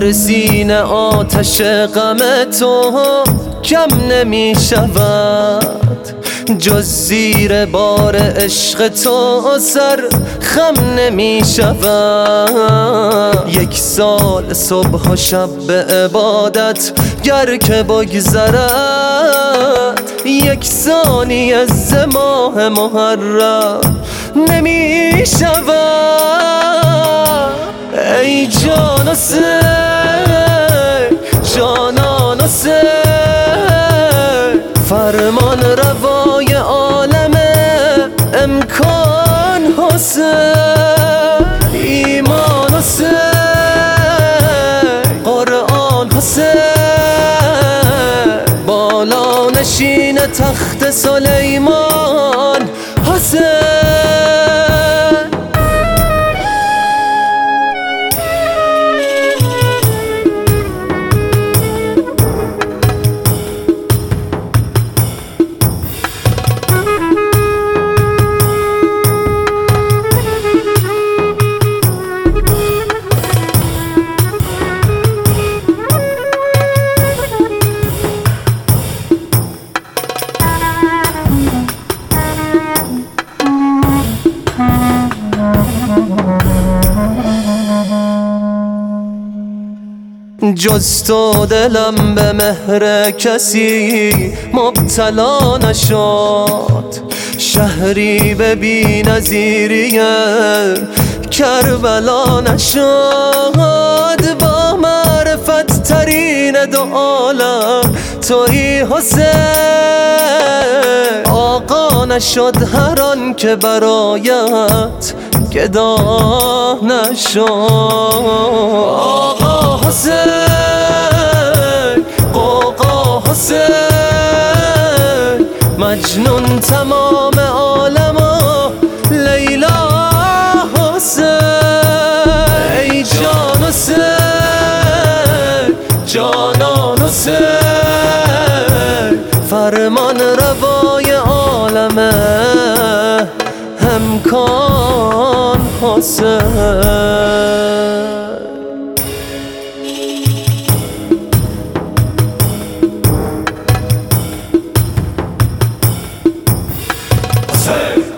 در سینه آتش غم تو کم نمی شود، جز زیر بار عشق تو سر خم نمی شود. 1 سال صبح و شب به عبادت گر که بگذرد، 1 ثانیه ز ماه محرم نمی شود. ای جان حسین، جانان حسین، فرمان روای عالم امکان حسین، ایمان حسین، قرآن حسین، بالا نشین تخت سلیمان حسین. جز تو دلم به مهر کسی مبتلا نشد، شهری به بی نظیری کربلا نشد. با معرفت ترین دو عالم تویی حسین، آقا نشد هر آن که برایت گدا نشد. آقا حسین، قوقا حسین، مجنون تمام عالم و لیلا حسین. ای جان حسین، جانان حسین، فرمان روای عالم امکان حسین.